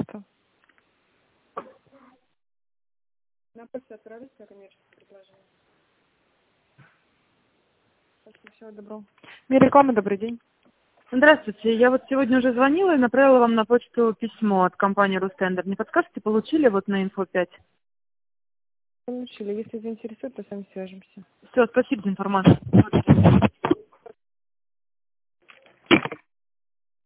пожалуйста. На почту отправить коммерческое предложение. Спасибо, всего доброго. Мир рекламы, добрый день. Здравствуйте, я вот сегодня уже звонила и направила вам на почту письмо от компании Рустендер. Не подскажете, получили вот на Info 5? Получили. Если заинтересует, то с вами свяжемся. Все, спасибо за информацию.